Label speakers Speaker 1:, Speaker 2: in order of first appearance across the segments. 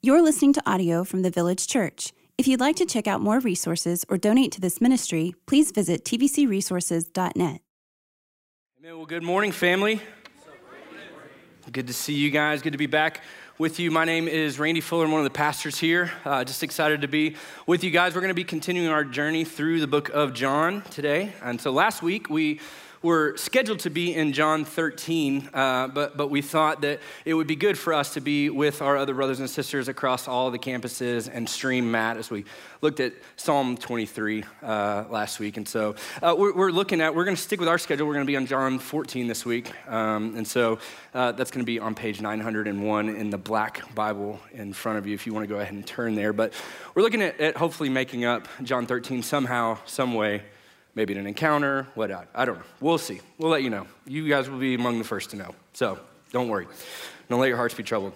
Speaker 1: You're listening to audio from the Village Church. If you'd like to check out more resources or donate to this ministry, please visit tvcresources.net.
Speaker 2: Amen. Well, good morning, family. Good to see you guys. Good to be back with you. My name is Randy Fuller. I'm one of the pastors here. Just excited to be with you guys. We're going to be continuing our journey through the book of John today. And so last week we were scheduled to be in John 13, but we thought that it would be good for us to be with our other brothers and sisters across all the campuses and stream Matt as we looked at Psalm 23 last week. And so we're going to stick with our schedule. We're going to be on John 14 this week. And so that's going to be on page 901 in the black Bible in front of you if you want to go ahead and turn there. But we're looking at hopefully making up John 13 somehow, some way. Maybe in an encounter, I don't know. We'll see. We'll let you know. You guys will be among the first to know. So don't worry. Don't let your hearts be troubled.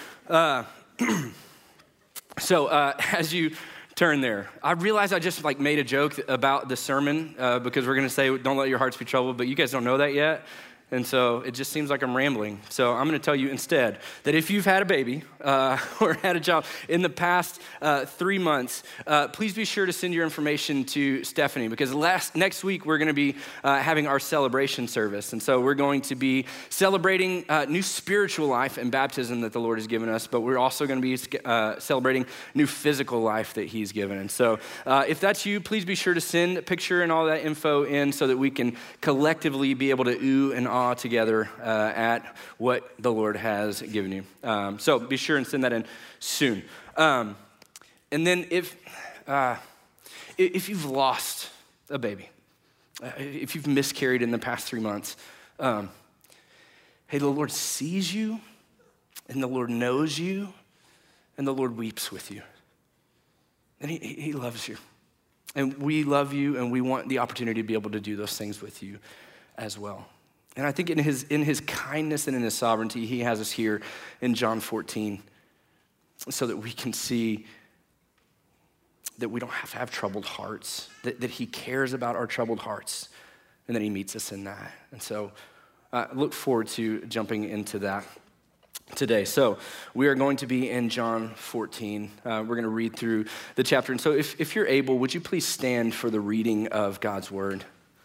Speaker 2: As you turn there, I realize I just made a joke about the sermon because we're going to say, don't let your hearts be troubled, but you guys don't know that yet. And so it just seems like I'm rambling. So I'm going to tell you instead that if you've had a baby or had a child in the past 3 months, please be sure to send your information to Stephanie because next week we're going to be having our celebration service. And so we're going to be celebrating new spiritual life and baptism that the Lord has given us, but we're also going to be celebrating new physical life that he's given. And so if that's you, please be sure to send a picture and all that info in so that we can collectively be able to ooh and ah together at what the Lord has given you. So be sure and send that in soon. And then if you've lost a baby, if you've miscarried in the past 3 months, hey, the Lord sees you and the Lord knows you and the Lord weeps with you. And he loves you. And we love you and we want the opportunity to be able to do those things with you as well. And I think in his kindness and in his sovereignty, he has us here in John 14 so that we can see that we don't have to have troubled hearts, that he cares about our troubled hearts, and that he meets us in that. And so look forward to jumping into that today. So we are going to be in John 14. We're going to read through the chapter. And so if you're able, would you please stand for the reading of God's word?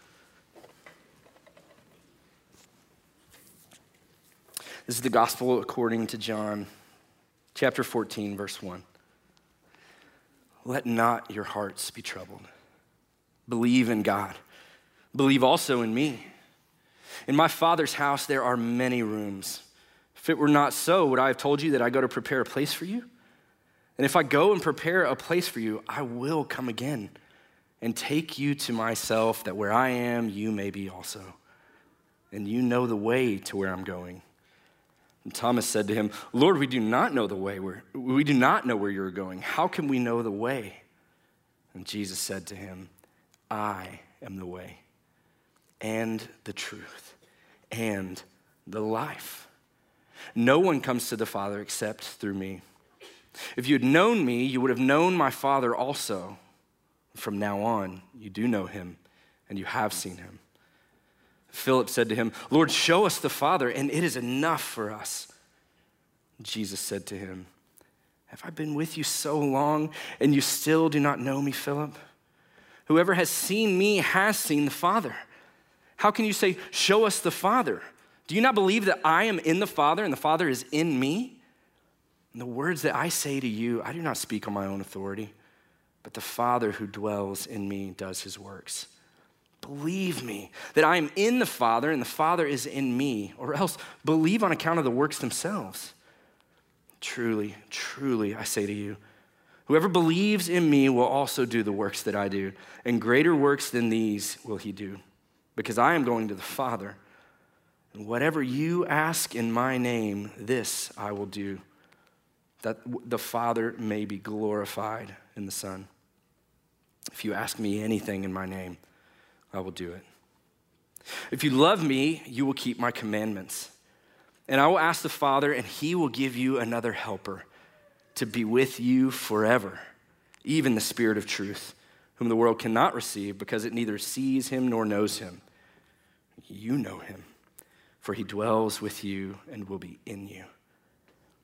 Speaker 2: This is the gospel according to John, chapter 14, verse 1. Let not your hearts be troubled. Believe in God. Believe also in me. In my Father's house there are many rooms. If it were not so, would I have told you that I go to prepare a place for you? And if I go and prepare a place for you, I will come again and take you to myself, that where I am, you may be also. And you know the way to where I'm going. And Thomas said to him, Lord, we do not know the way. We do not know where you're going. How can we know the way? And Jesus said to him, I am the way and the truth and the life. No one comes to the Father except through me. If you had known me, you would have known my Father also. From now on, you do know him and you have seen him. Philip said to him, Lord, show us the Father, and it is enough for us. Jesus said to him, have I been with you so long, and you still do not know me, Philip? Whoever has seen me has seen the Father. How can you say, show us the Father? Do you not believe that I am in the Father, and the Father is in me? And the words that I say to you, I do not speak on my own authority, but the Father who dwells in me does his works. Believe me that I am in the Father and the Father is in me, or else believe on account of the works themselves. Truly, truly, I say to you, whoever believes in me will also do the works that I do, and greater works than these will he do, because I am going to the Father. And whatever you ask in my name, this I will do, that the Father may be glorified in the Son. If you ask me anything in my name, I will do it. If you love me, you will keep my commandments. And I will ask the Father, and he will give you another helper to be with you forever, even the Spirit of truth, whom the world cannot receive because it neither sees him nor knows him. You know him, for he dwells with you and will be in you.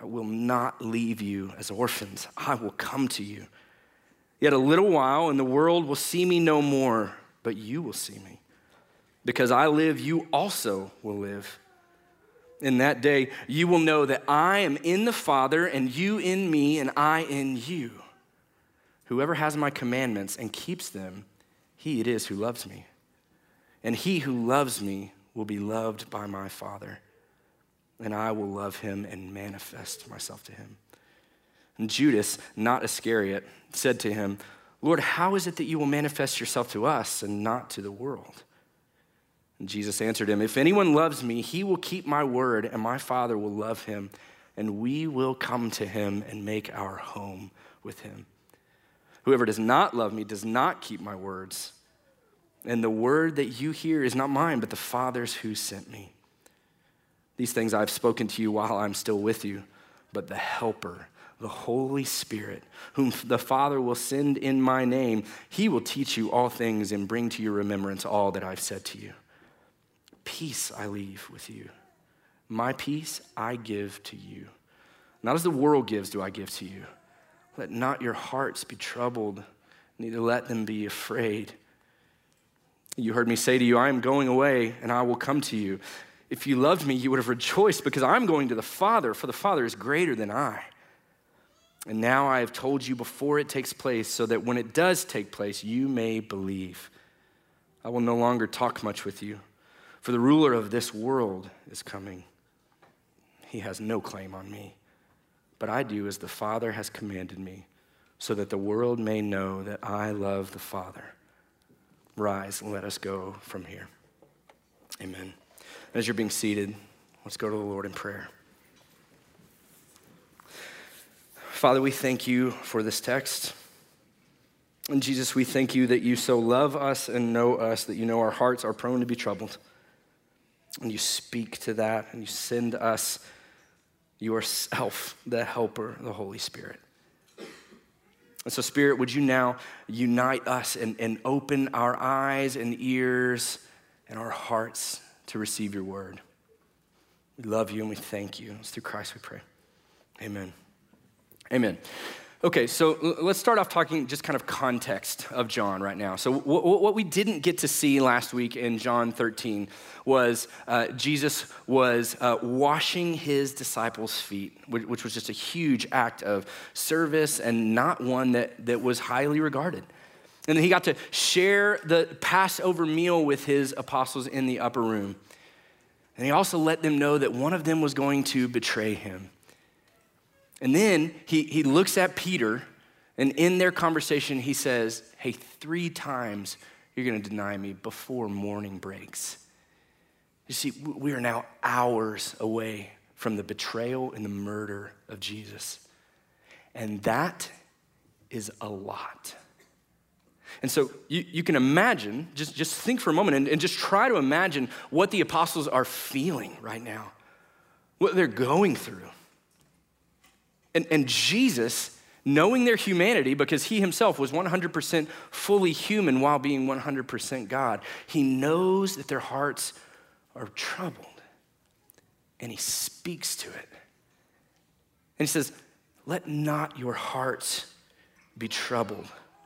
Speaker 2: I will not leave you as orphans. I will come to you. Yet a little while, and the world will see me no more, but you will see me. Because I live, you also will live. In that day, you will know that I am in the Father, and you in me, and I in you. Whoever has my commandments and keeps them, he it is who loves me. And he who loves me will be loved by my Father, and I will love him and manifest myself to him. And Judas, not Iscariot, said to him, Lord, how is it that you will manifest yourself to us and not to the world? And Jesus answered him, if anyone loves me, he will keep my word, and my Father will love him, and we will come to him and make our home with him. Whoever does not love me does not keep my words, and the word that you hear is not mine, but the Father's who sent me. These things I have spoken to you while I'm still with you, but the Helper, the Holy Spirit, whom the Father will send in my name, he will teach you all things and bring to your remembrance all that I've said to you. Peace I leave with you. My peace I give to you. Not as the world gives do I give to you. Let not your hearts be troubled, neither let them be afraid. You heard me say to you, I am going away and I will come to you. If you loved me, you would have rejoiced because I'm going to the Father, for the Father is greater than I. And now I have told you before it takes place, so that when it does take place, you may believe. I will no longer talk much with you, for the ruler of this world is coming. He has no claim on me, but I do as the Father has commanded me, so that the world may know that I love the Father. Rise and let us go from here. Amen. As you're being seated, let's go to the Lord in prayer. Father, we thank you for this text. And Jesus, we thank you that you so love us and know us, that you know our hearts are prone to be troubled. And you speak to that, and you send us yourself, the Helper, the Holy Spirit. And so, Spirit, would you now unite us and open our eyes and ears and our hearts to receive your word. We love you and we thank you. It's through Christ we pray. Amen. Amen. Okay, so let's start off talking just kind of context of John right now. So what we didn't get to see last week in John 13 was Jesus was washing his disciples' feet, which was just a huge act of service and not one that was highly regarded. And then he got to share the Passover meal with his apostles in the upper room. And he also let them know that one of them was going to betray him. And then he looks at Peter, and in their conversation, he says, hey, 3 times you're going to deny me before morning breaks. You see, we are now hours away from the betrayal and the murder of Jesus. And that is a lot. And so you can imagine, just think for a moment and just try to imagine what the apostles are feeling right now, what they're going through. And Jesus, knowing their humanity, because he himself was 100% fully human while being 100% God, he knows that their hearts are troubled. And he speaks to it. And he says, let not your hearts be troubled.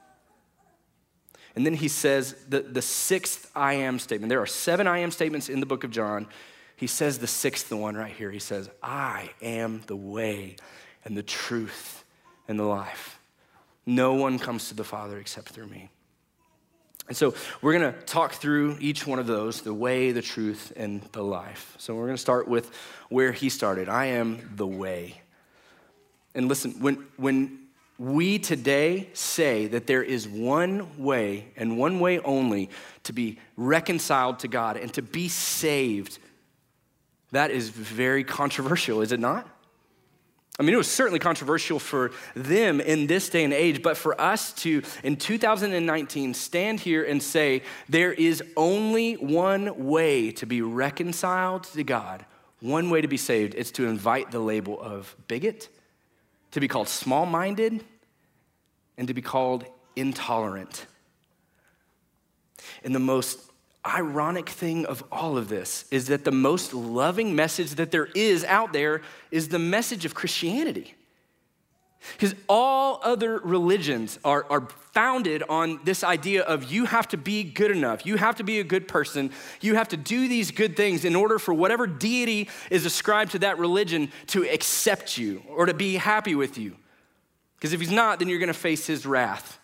Speaker 2: And then he says the 6th I am statement. There are 7 I am statements in the book of John. He says the 6th one right here. He says, I am the way and the truth and the life. No one comes to the Father except through me. And so we're going to talk through each one of those, the way, the truth, and the life. So we're going to start with where he started. I am the way. And listen, when we today say that there is one way and one way only to be reconciled to God and to be saved, that is very controversial, is it not? I mean, it was certainly controversial for them in this day and age, but for us to, in 2019, stand here and say there is only one way to be reconciled to God, one way to be saved, it's to invite the label of bigot, to be called small-minded, and to be called intolerant. And the most ironic thing of all of this is that the most loving message that there is out there is the message of Christianity. Because all other religions are founded on this idea of you have to be good enough, you have to be a good person, you have to do these good things in order for whatever deity is ascribed to that religion to accept you or to be happy with you. Because if he's not, then you're gonna face his wrath.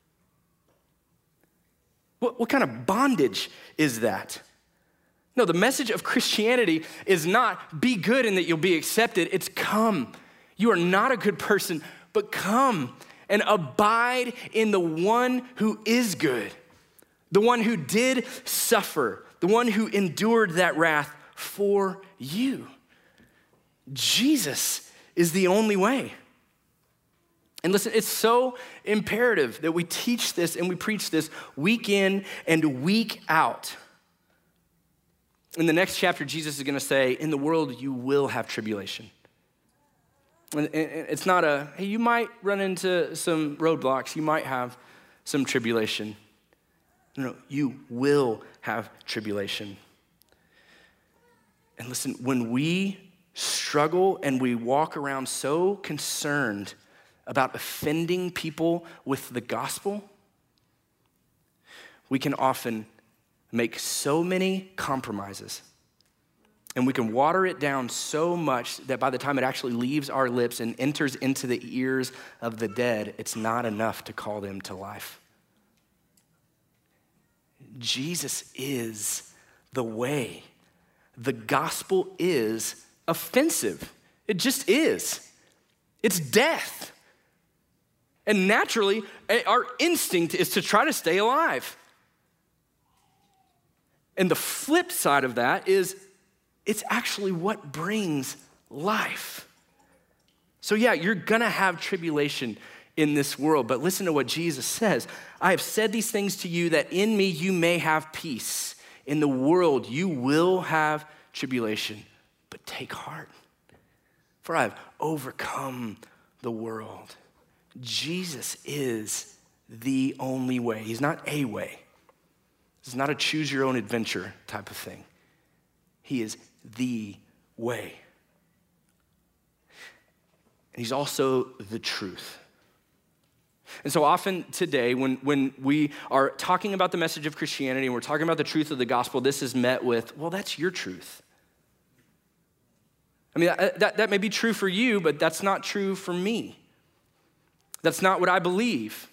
Speaker 2: What kind of bondage is that? No, the message of Christianity is not be good and that you'll be accepted. It's come. You are not a good person, but come and abide in the one who is good, the one who did suffer, the one who endured that wrath for you. Jesus is the only way. And listen, it's so imperative that we teach this and we preach this week in and week out. In the next chapter, Jesus is gonna say, in the world you will have tribulation. And it's not hey, you might run into some roadblocks, you might have some tribulation. No, you will have tribulation. And listen, when we struggle and we walk around so concerned about offending people with the gospel, we can often make so many compromises. And we can water it down so much that by the time it actually leaves our lips and enters into the ears of the dead, it's not enough to call them to life. Jesus is the way. The gospel is offensive. It just is. It's death. And naturally, our instinct is to try to stay alive. And the flip side of that is it's actually what brings life. So yeah, you're gonna have tribulation in this world, but listen to what Jesus says. I have said these things to you that in me you may have peace. In the world you will have tribulation, but take heart, for I have overcome the world. Jesus is the only way. He's not a way. It's not a choose your own adventure type of thing. He is the way. And he's also the truth. And so often today, when we are talking about the message of Christianity and we're talking about the truth of the gospel, this is met with, well, that's your truth. I mean, that may be true for you, but that's not true for me. That's not what I believe.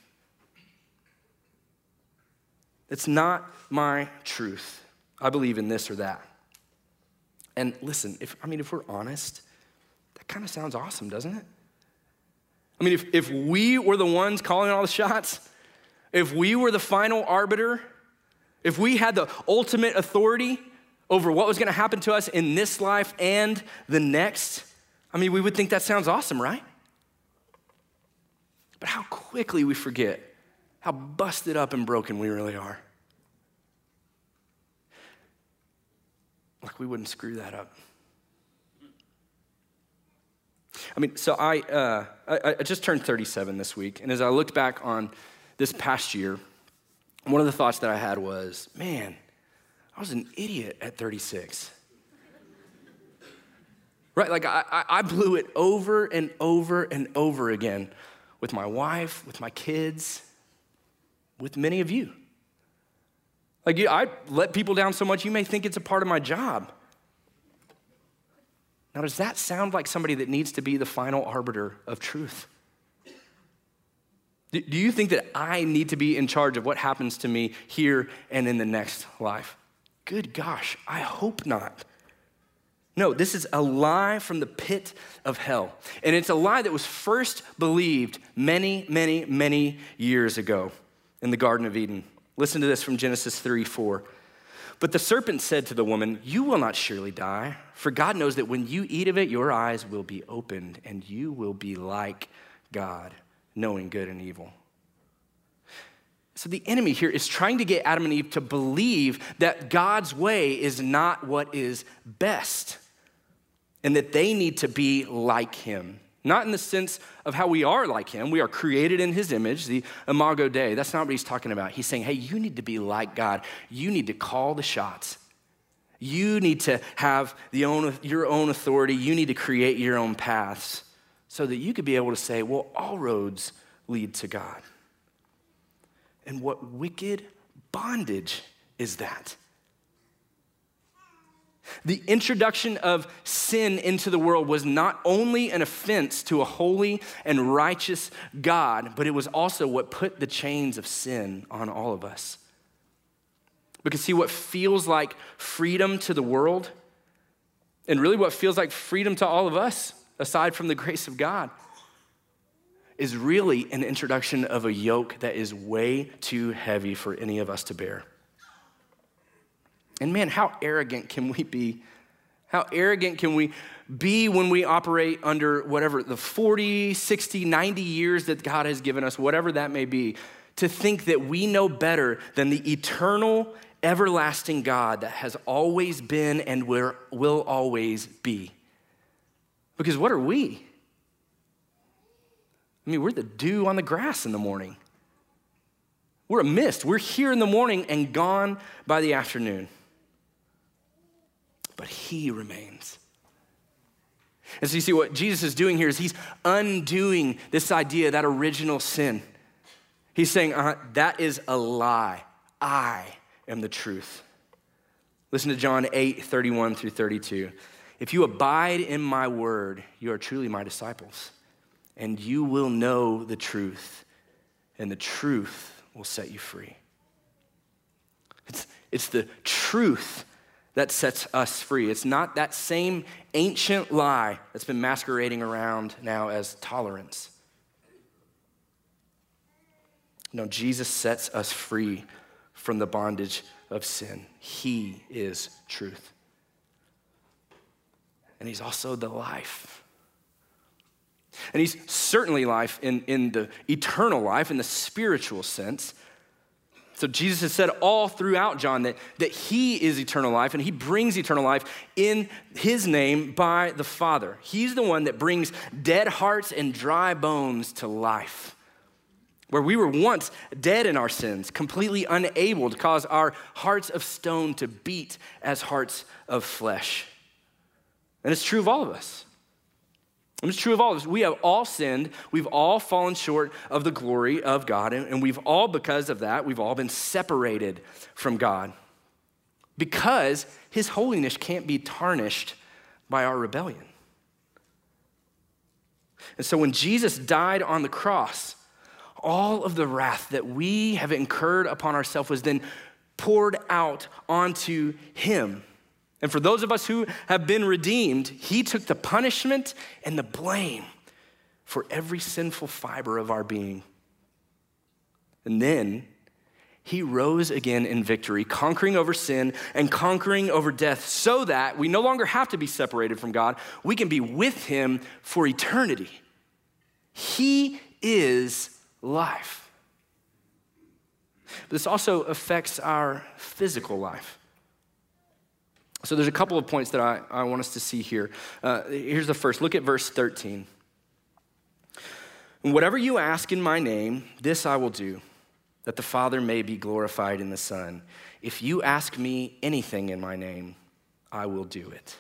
Speaker 2: It's not my truth. I believe in this or that. And listen, if we're honest, that kind of sounds awesome, doesn't it? I mean, if we were the ones calling all the shots, if we were the final arbiter, if we had the ultimate authority over what was gonna happen to us in this life and the next, I mean, we would think that sounds awesome, right? But how quickly we forget how busted up and broken we really are. Like we wouldn't screw that up. I mean, so I just turned 37 this week, and as I looked back on this past year, one of the thoughts that I had was, man, I was an idiot at 36. Right, like I blew it over and over and over again with my wife, with my kids, with many of you. Like I let people down so much you may think it's a part of my job. Now, does that sound like somebody that needs to be the final arbiter of truth? Do you think that I need to be in charge of what happens to me here and in the next life? Good gosh, I hope not. No, this is a lie from the pit of hell. And it's a lie that was first believed many, many, many years ago in the Garden of Eden. Listen to this from Genesis 3:4. But the serpent said to the woman, you will not surely die, for God knows that when you eat of it, your eyes will be opened and you will be like God, knowing good and evil. So the enemy here is trying to get Adam and Eve to believe that God's way is not what is best and that they need to be like him. Not in the sense of how we are like him. We are created in his image, the Imago Dei. That's not what he's talking about. He's saying, hey, you need to be like God. You need to call the shots. You need to have your own authority. You need to create your own paths so that you could be able to say, well, all roads lead to God. And what wicked bondage is that? The introduction of sin into the world was not only an offense to a holy and righteous God, but it was also what put the chains of sin on all of us. Because see, what feels like freedom to the world, and really what feels like freedom to all of us, aside from the grace of God, is really an introduction of a yoke that is way too heavy for any of us to bear. And man, how arrogant can we be? How arrogant can we be when we operate under whatever, the 40, 60, 90 years that God has given us, whatever that may be, to think that we know better than the eternal, everlasting God that has always been and will always be. Because what are we? I mean, we're the dew on the grass in the morning. We're a mist. We're here in the morning and gone by the afternoon. But he remains. And so you see what Jesus is doing here is he's undoing this idea, that original sin. He's saying, that is a lie. I am the truth. Listen to John 8:31 through 32. If you abide in my word, you are truly my disciples, and you will know the truth, and the truth will set you free. It's the truth that sets us free. It's not that same ancient lie that's been masquerading around now as tolerance. No, Jesus sets us free from the bondage of sin. He is truth. And he's also the life. And he's certainly life in the eternal life, in the spiritual sense. So Jesus has said all throughout John that he is eternal life, and he brings eternal life in his name by the Father. He's the one that brings dead hearts and dry bones to life. Where we were once dead in our sins, completely unable to cause our hearts of stone to beat as hearts of flesh. And it's true of all of us. And it's true of all of us. We have all sinned. We've all fallen short of the glory of God. And we've all, because of that, we've all been separated from God. Because his holiness can't be tarnished by our rebellion. And so when Jesus died on the cross, all of the wrath that we have incurred upon ourselves was then poured out onto him. And for those of us who have been redeemed, he took the punishment and the blame for every sinful fiber of our being. And then he rose again in victory, conquering over sin and conquering over death so that we no longer have to be separated from God. We can be with him for eternity. He is life. But this also affects our physical life. So there's a couple of points that I want us to see here. Here's the first. Look at verse 13. Whatever you ask in my name, this I will do, that the Father may be glorified in the Son. If you ask me anything in my name, I will do it.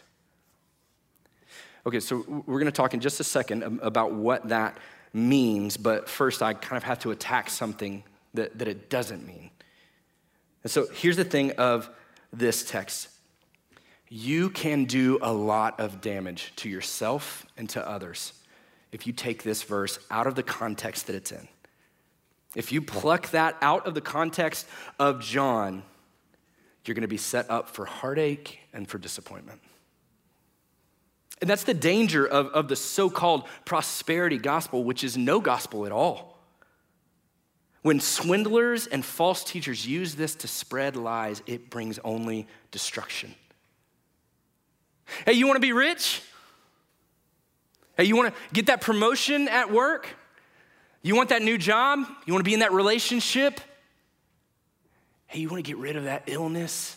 Speaker 2: Okay, so we're going to talk in just a second about what that means, but first I kind of have to attack something that it doesn't mean. And so here's the thing of this text. You can do a lot of damage to yourself and to others if you take this verse out of the context that it's in. If you pluck that out of the context of John, you're going to be set up for heartache and for disappointment. And that's the danger of the so-called prosperity gospel, which is no gospel at all. When swindlers and false teachers use this to spread lies, it brings only destruction. Hey, you want to be rich? Hey, you want to get that promotion at work? You want that new job? You want to be in that relationship? Hey, you want to get rid of that illness?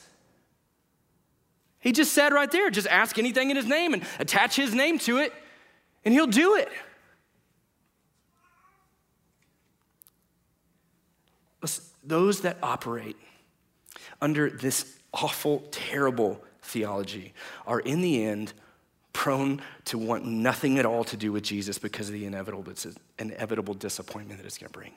Speaker 2: He just said right there, just ask anything in his name and attach his name to it, and he'll do it. those that operate under this awful, terrible theology are in the end prone to want nothing at all to do with Jesus because of the inevitable disappointment that it's going to bring.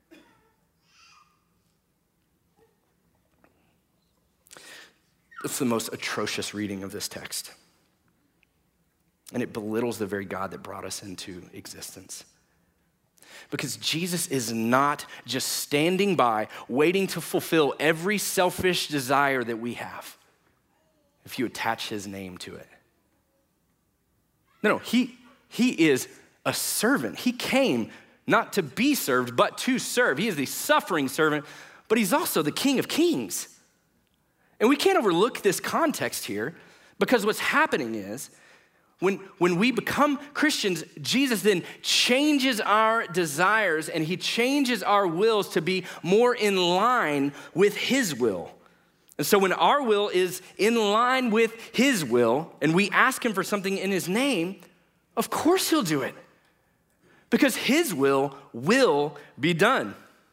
Speaker 2: It's the most atrocious reading of this text. And it belittles the very God that brought us into existence. Because Jesus is not just standing by, waiting to fulfill every selfish desire that we have, if you attach his name to it. No, he is a servant. He came not to be served, but to serve. He is the suffering servant, but he's also the King of Kings. And we can't overlook this context here, because what's happening is when we become Christians, Jesus then changes our desires and he changes our wills to be more in line with his will. And so when our will is in line with his will and we ask him for something in his name, of course he'll do it, because his will be done.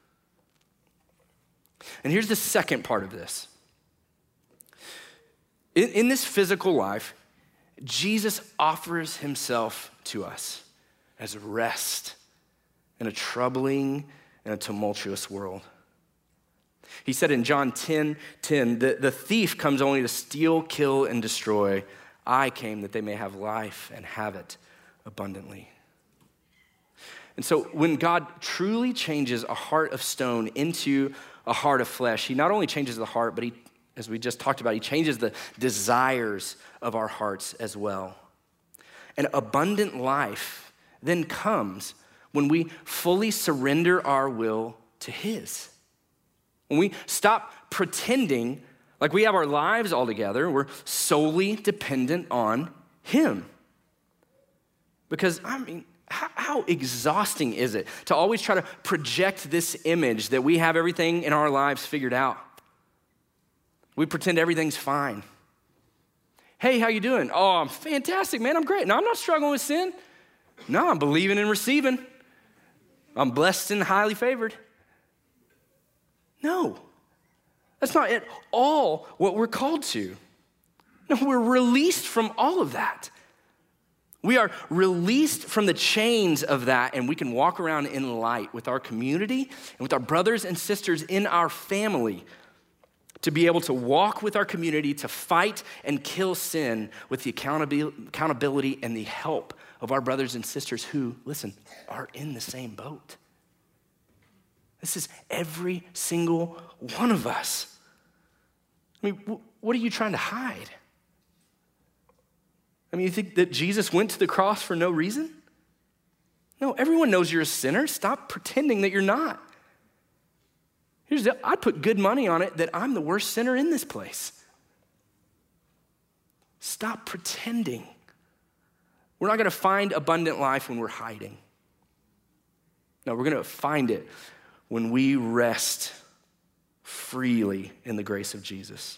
Speaker 2: And here's the second part of this. In this physical life, Jesus offers himself to us as rest in a troubling and a tumultuous world. He said in John 10:10, the thief comes only to steal, kill, and destroy. I came that they may have life and have it abundantly. And so when God truly changes a heart of stone into a heart of flesh, he not only changes the heart, but he, as we just talked about, he changes the desires of our hearts as well. An abundant life then comes when we fully surrender our will to his. When we stop pretending like we have our lives all together, we're solely dependent on him. Because, how exhausting is it to always try to project this image that we have everything in our lives figured out? We pretend everything's fine. Hey, how you doing? Oh, I'm fantastic, man. I'm great. No, I'm not struggling with sin. No, I'm believing and receiving. I'm blessed and highly favored. No, that's not at all what we're called to. No, we're released from all of that. We are released from the chains of that, and we can walk around in light with our community and with our brothers and sisters in our family, to be able to walk with our community, to fight and kill sin with the accountability and the help of our brothers and sisters who, listen, are in the same boat. This is every single one of us. What are you trying to hide? You think that Jesus went to the cross for no reason? No, everyone knows you're a sinner. Stop pretending that you're not. I'd put good money on it that I'm the worst sinner in this place. Stop pretending. We're not going to find abundant life when we're hiding. No, we're going to find it when we rest freely in the grace of Jesus.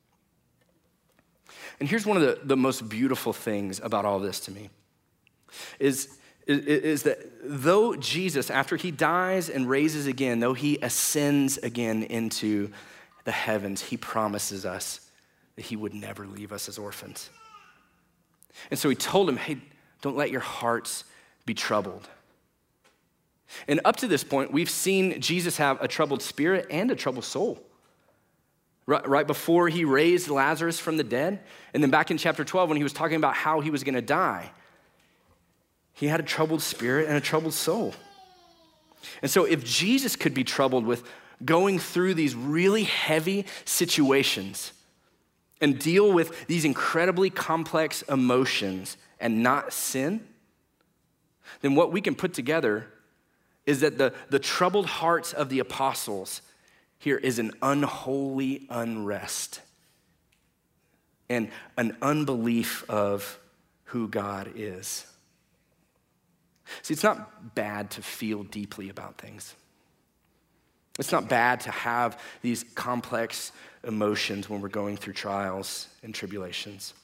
Speaker 2: And here's one of the most beautiful things about all this to me, is that though Jesus, after he dies and raises again, though he ascends again into the heavens, he promises us that he would never leave us as orphans. And so he told him, hey, don't let your hearts be troubled. And up to this point, we've seen Jesus have a troubled spirit and a troubled soul. Right before he raised Lazarus from the dead, and then back in chapter 12 when he was talking about how he was going to die, he had a troubled spirit and a troubled soul. And so if Jesus could be troubled with going through these really heavy situations and deal with these incredibly complex emotions and not sin, then what we can put together is that the troubled hearts of the apostles here is an unholy unrest and an unbelief of who God is. See, it's not bad to feel deeply about things. It's not bad to have these complex emotions when we're going through trials and tribulations.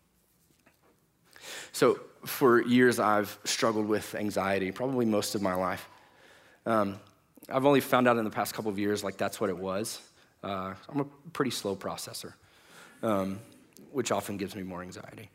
Speaker 2: So for years, I've struggled with anxiety, probably most of my life. I've only found out in the past couple of years, like that's what it was. I'm a pretty slow processor, which often gives me more anxiety.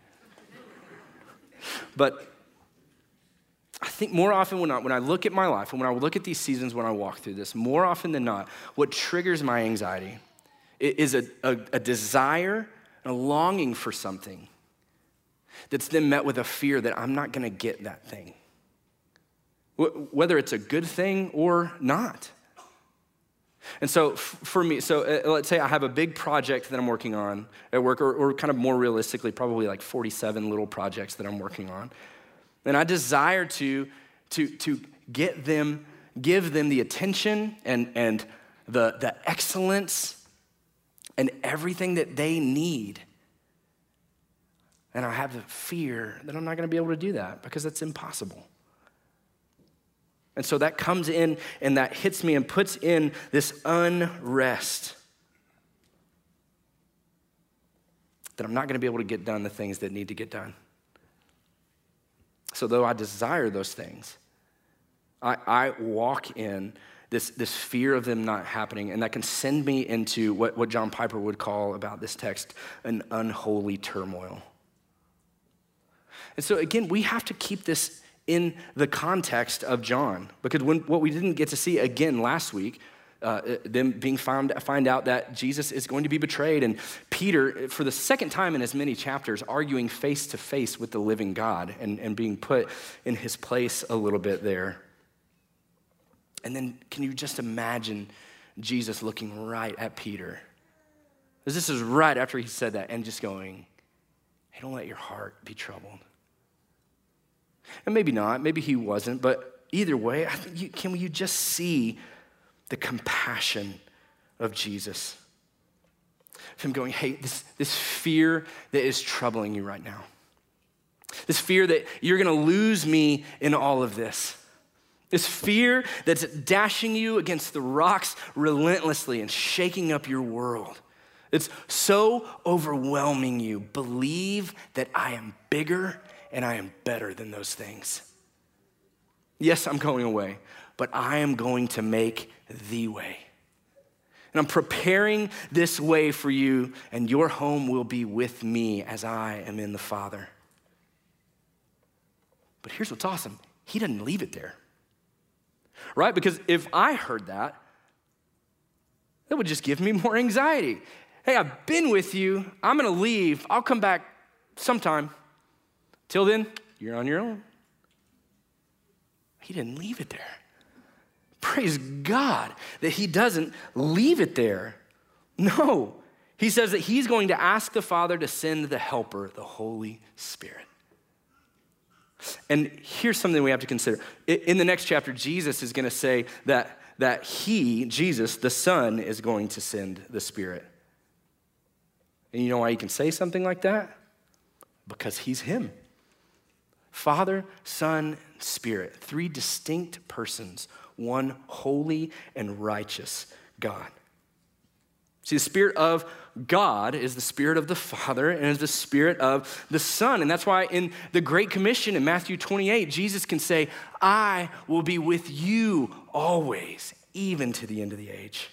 Speaker 2: But I think more often when I look at my life, and when I look at these seasons when I walk through this, more often than not, what triggers my anxiety is a desire and a longing for something that's then met with a fear that I'm not gonna get that thing. Whether it's a good thing or not. And so for me, let's say I have a big project that I'm working on at work, or kind of more realistically, probably like 47 little projects that I'm working on. And I desire to give them the attention and the excellence and everything that they need. And I have the fear that I'm not gonna be able to do that because it's impossible. And so that comes in and that hits me and puts in this unrest that I'm not gonna be able to get done the things that need to get done. So though I desire those things, I walk in this fear of them not happening, and that can send me into what John Piper would call about this text an unholy turmoil. And so again, we have to keep this in the context of John, because what we didn't get to see again last week, them find out that Jesus is going to be betrayed, and Peter, for the second time in as many chapters, arguing face to face with the living God and being put in his place a little bit there. And then can you just imagine Jesus looking right at Peter? Because this is right after he said that, and just going, hey, don't let your heart be troubled. And maybe not, maybe he wasn't, but either way, I think can you just see the compassion of Jesus? Of him going, hey, this fear that is troubling you right now, this fear that you're gonna lose me in all of this fear that's dashing you against the rocks relentlessly and shaking up your world. It's so overwhelming you. Believe that I am bigger and I am better than those things. Yes, I'm going away, but I am going to make the way. And I'm preparing this way for you, and your home will be with me as I am in the Father. But here's what's awesome. He doesn't leave it there, right? Because if I heard that would just give me more anxiety. Hey, I've been with you. I'm gonna leave. I'll come back sometime. Till then, you're on your own. He didn't leave it there. Praise God that he doesn't leave it there. No, he says that he's going to ask the Father to send the helper, the Holy Spirit. And here's something we have to consider. In the next chapter, Jesus is gonna say that he, Jesus, the Son, is going to send the Spirit. And you know why he can say something like that? Because he's him. Father, Son, Spirit, three distinct persons, one holy and righteous God. See, the Spirit of God is the Spirit of the Father and is the Spirit of the Son. And that's why in the Great Commission in Matthew 28, Jesus can say, I will be with you always, even to the end of the age.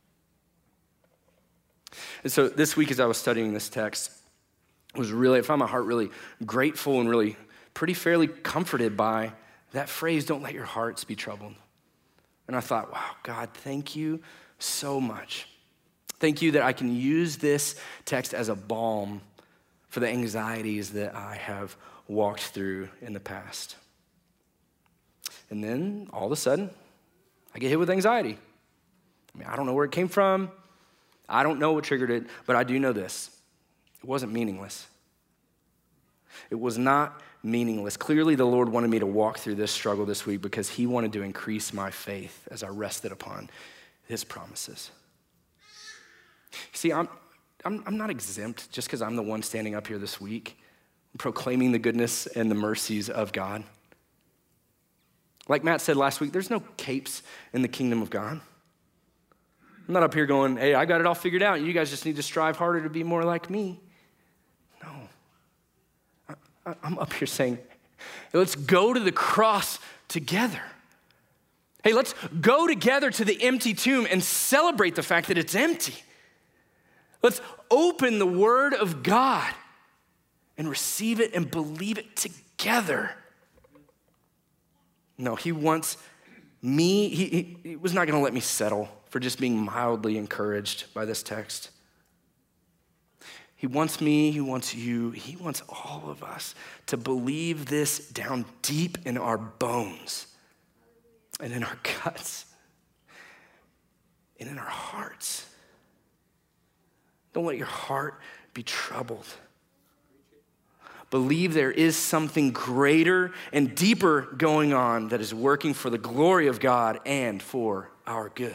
Speaker 2: And so this week as I was studying this text, I found my heart really grateful and really pretty fairly comforted by that phrase, don't let your hearts be troubled. And I thought, wow, God, thank you so much. Thank you that I can use this text as a balm for the anxieties that I have walked through in the past. And then all of a sudden, I get hit with anxiety. I don't know where it came from. I don't know what triggered it, but I do know this. It wasn't meaningless. It was not meaningless. Clearly, the Lord wanted me to walk through this struggle this week because he wanted to increase my faith as I rested upon his promises. See, I'm not exempt just because I'm the one standing up here this week proclaiming the goodness and the mercies of God. Like Matt said last week, there's no capes in the kingdom of God. I'm not up here going, hey, I got it all figured out. You guys just need to strive harder to be more like me. No. I'm up here saying, let's go to the cross together. Hey, let's go together to the empty tomb and celebrate the fact that it's empty. Let's open the Word of God and receive it and believe it together. No, he wants me, he was not gonna let me settle for just being mildly encouraged by this text. He wants me, he wants you, he wants all of us to believe this down deep in our bones and in our guts and in our hearts. Don't let your heart be troubled. Believe there is something greater and deeper going on that is working for the glory of God and for our good.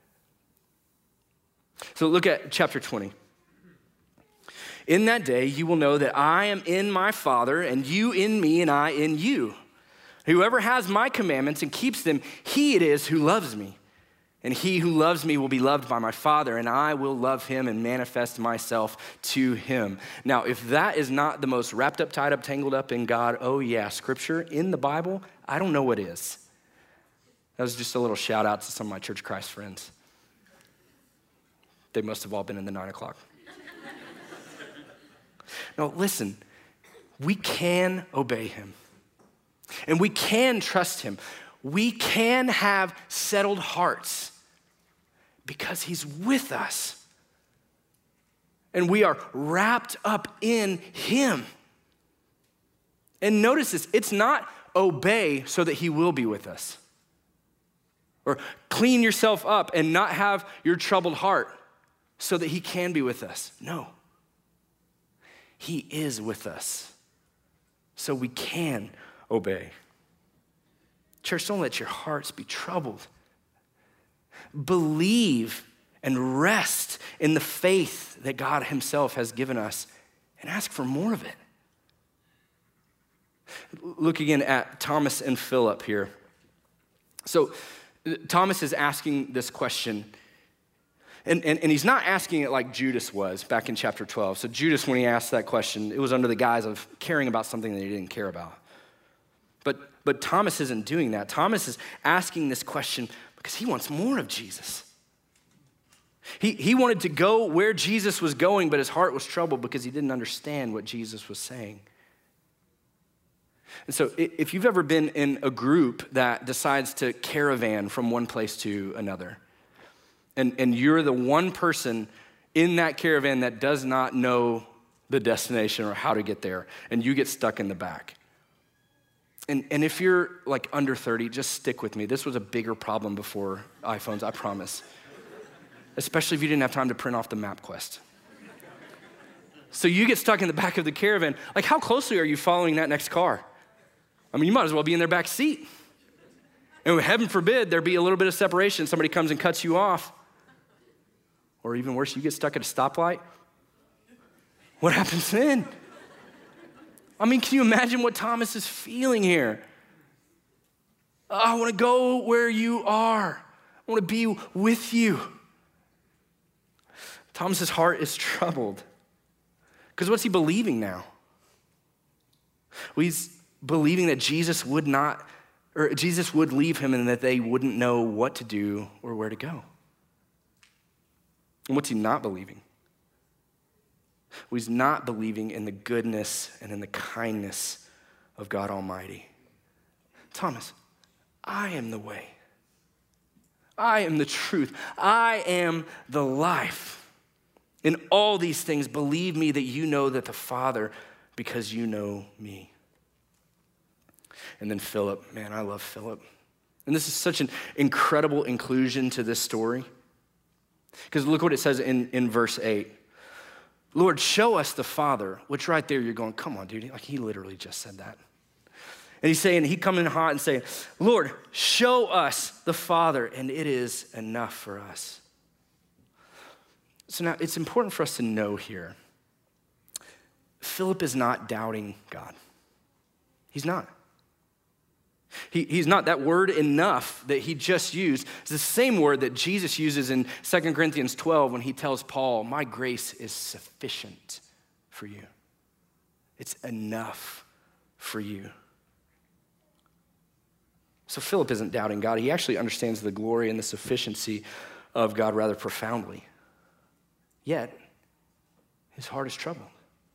Speaker 2: So look at chapter 20. In that day, you will know that I am in my Father, and you in me, and I in you. Whoever has my commandments and keeps them, he it is who loves me. And he who loves me will be loved by my Father, and I will love him and manifest myself to him. Now, if that is not the most wrapped up, tied up, tangled up in God, oh yeah, Scripture in the Bible, I don't know what is. That was just a little shout out to some of my Church of Christ friends. They must have all been in the 9 o'clock. No, listen, we can obey him, and we can trust him. We can have settled hearts because he's with us, and we are wrapped up in him. And notice this, it's not obey so that he will be with us, or clean yourself up and not have your troubled heart so that he can be with us. No. He is with us, so we can obey. Church, don't let your hearts be troubled. Believe and rest in the faith that God himself has given us and ask for more of it. Look again at Thomas and Philip here. So Thomas is asking this question. And he's not asking it like Judas was back in chapter 12. So Judas, when he asked that question, it was under the guise of caring about something that he didn't care about. But Thomas isn't doing that. Thomas is asking this question because he wants more of Jesus. He wanted to go where Jesus was going, but his heart was troubled because he didn't understand what Jesus was saying. And so if you've ever been in a group that decides to caravan from one place to another, and you're the one person in that caravan that does not know the destination or how to get there, and you get stuck in the back. And if you're like under 30, just stick with me. This was a bigger problem before iPhones, I promise. Especially if you didn't have time to print off the MapQuest. So you get stuck in the back of the caravan. Like, how closely are you following that next car? I mean, you might as well be in their back seat. And heaven forbid there be a little bit of separation. Somebody comes and cuts you off. Or even worse, you get stuck at a stoplight. What happens then? I mean, can you imagine what Thomas is feeling here? I want to go where you are. I want to be with you. Thomas's heart is troubled. Because what's he believing now? Well, he's believing that Jesus would leave him and that they wouldn't know what to do or where to go. And what's he not believing? Well, he's not believing in the goodness and in the kindness of God Almighty. Thomas, I am the way. I am the truth. I am the life. In all these things, believe me that you know that the Father, because you know me. And then Philip, man, I love Philip. And this is such an incredible inclusion to this story. Because look what it says in verse 8. Lord, show us the Father, which right there you're going, come on, dude. Like he literally just said that. And he's saying, he coming in hot and saying, Lord, show us the Father, and it is enough for us. So now it's important for us to know here, Philip is not doubting God. He's not. He's not. That word enough that he just used is the same word that Jesus uses in 2 Corinthians 12 when he tells Paul, my grace is sufficient for you. It's enough for you. So Philip isn't doubting God. He actually understands the glory and the sufficiency of God rather profoundly. Yet, his heart is troubled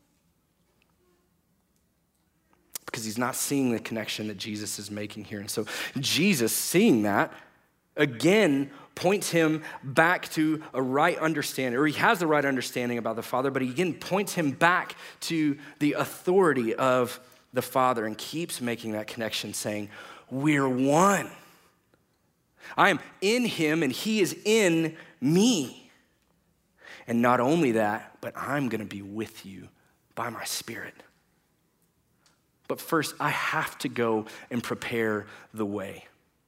Speaker 2: because he's not seeing the connection that Jesus is making here. And so Jesus, seeing that, again points him back to a right understanding, or he has the right understanding about the Father, but he again points him back to the authority of the Father and keeps making that connection, saying, we're one. I am in him and he is in me. And not only that, but I'm going to be with you by my Spirit. But first, I have to go and prepare the way.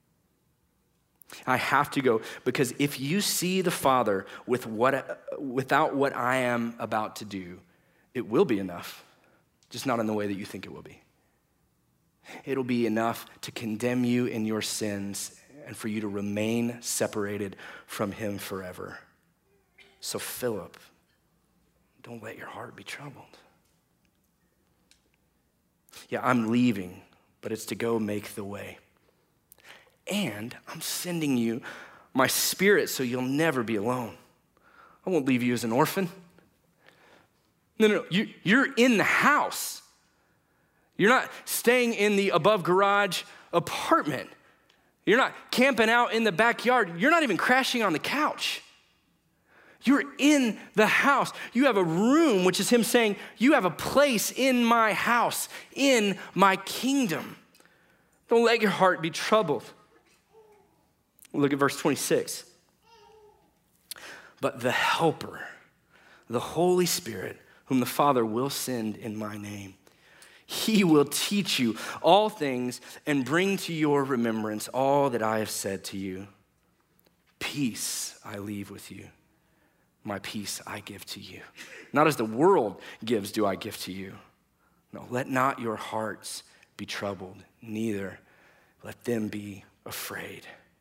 Speaker 2: I have to go, because if you see the Father without what I am about to do, it will be enough, just not in the way that you think it will be. It'll be enough to condemn you in your sins and for you to remain separated from him forever. So Philip, don't let your heart be troubled. Yeah, I'm leaving, but it's to go make the way. And I'm sending you my Spirit so you'll never be alone. I won't leave you as an orphan. No, you're in the house. You're not staying in the above garage apartment. You're not camping out in the backyard. You're not even crashing on the couch. You're in the house. You have a room, which is him saying, you have a place in my house, in my kingdom. Don't let your heart be troubled. Look at verse 26. But the Helper, the Holy Spirit, whom the Father will send in my name, he will teach you all things and bring to your remembrance all that I have said to you. Peace I leave with you. My peace I give to you. Not as the world gives do I give to you. No, let not your hearts be troubled, neither let them be afraid.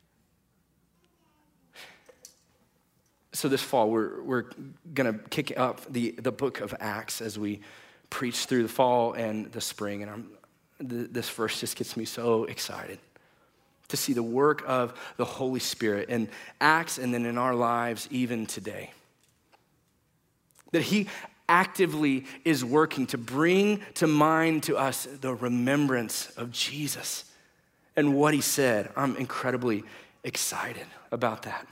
Speaker 2: So this fall, we're gonna kick up the book of Acts as we preach through the fall and the spring. And this verse just gets me so excited to see the work of the Holy Spirit in Acts and then in our lives even today. That he actively is working to bring to mind to us the remembrance of Jesus and what he said. I'm incredibly excited about that.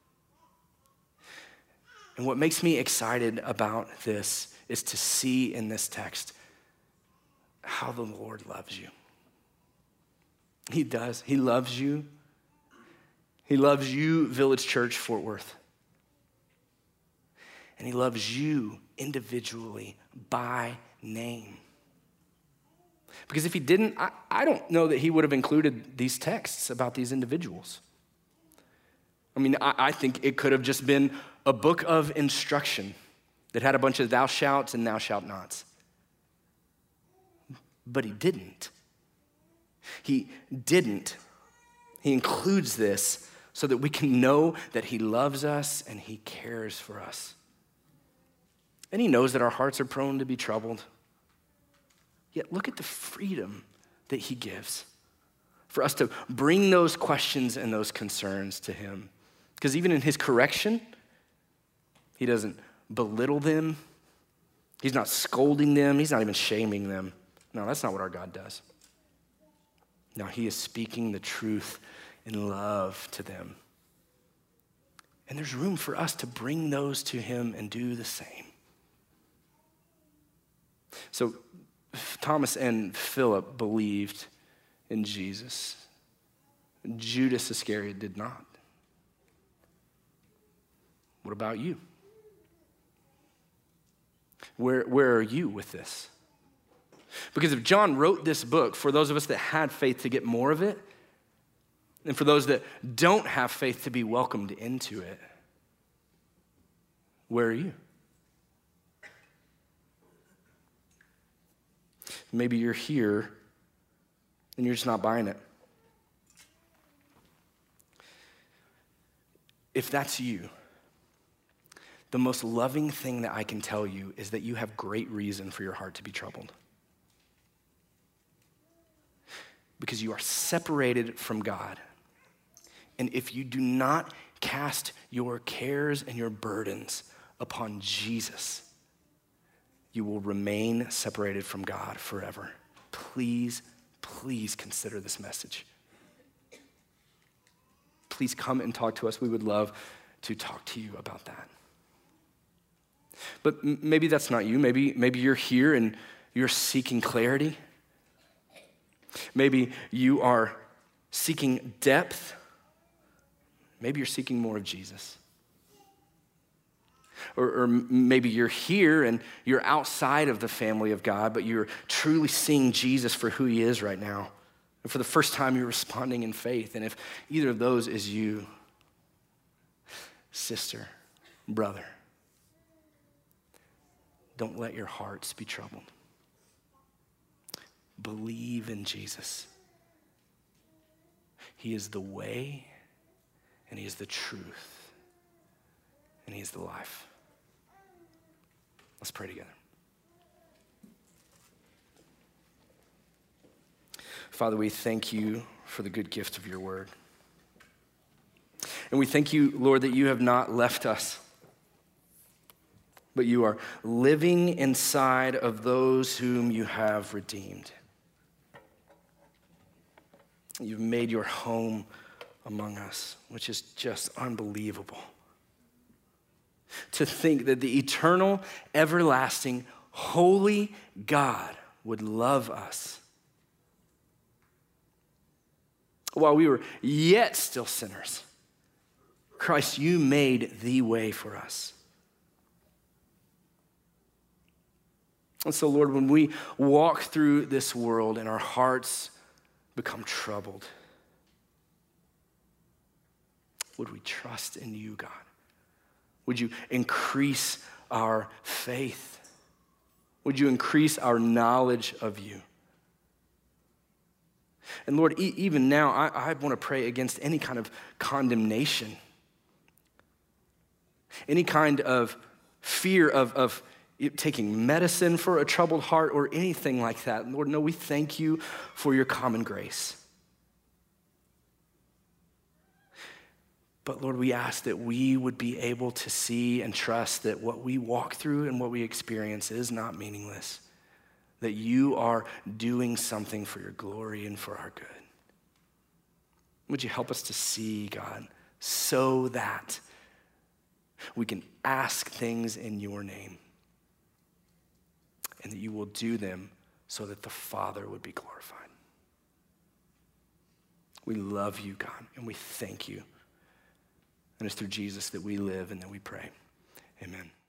Speaker 2: And what makes me excited about this is to see in this text how the Lord loves you. He does. He loves you. He loves you, Village Church, Fort Worth. And he loves you individually by name. Because if he didn't, I don't know that he would have included these texts about these individuals. I mean, I think it could have just been a book of instruction that had a bunch of thou shalt and thou shalt nots. But he didn't. He didn't. He includes this so that we can know that he loves us and he cares for us. And he knows that our hearts are prone to be troubled. Yet look at the freedom that he gives for us to bring those questions and those concerns to him. Because even in his correction, he doesn't belittle them. He's not scolding them. He's not even shaming them. No, that's not what our God does. No, he is speaking the truth in love to them. And there's room for us to bring those to him and do the same. So Thomas and Philip believed in Jesus. Judas Iscariot did not. What about you? Where are you with this? Because if John wrote this book for those of us that had faith to get more of it, and for those that don't have faith to be welcomed into it, where are you? Maybe you're here and you're just not buying it. If that's you, the most loving thing that I can tell you is that you have great reason for your heart to be troubled. because you are separated from God. And if you do not cast your cares and your burdens upon Jesus, you will remain separated from God forever. Please, please consider this message. Please come and talk to us. We would love to talk to you about that. But maybe that's not you. Maybe you're here and you're seeking clarity. Maybe you are seeking depth. Maybe you're seeking more of Jesus. Or maybe you're here and you're outside of the family of God, but you're truly seeing Jesus for who he is right now. And for the first time, you're responding in faith. And if either of those is you, sister, brother, don't let your hearts be troubled. Believe in Jesus. He is the way, and he is the truth, and he is the life. Let's pray together. Father, we thank you for the good gift of your word. And we thank you, Lord, that you have not left us, but you are living inside of those whom you have redeemed. You've made your home among us, which is just unbelievable. To think that the eternal, everlasting, holy God would love us while we were yet still sinners. Christ, you made the way for us. And so, Lord, when we walk through this world and our hearts become troubled, would we trust in you, God? Would you increase our faith? Would you increase our knowledge of you? And Lord, even now, I want to pray against any kind of condemnation, any kind of fear of taking medicine for a troubled heart or anything like that. Lord, no, we thank you for your common grace. But Lord, we ask that we would be able to see and trust that what we walk through and what we experience is not meaningless, that you are doing something for your glory and for our good. Would you help us to see, God, so that we can ask things in your name and that you will do them so that the Father would be glorified. We love you, God, and we thank you. And it's through Jesus that we live and that we pray. Amen.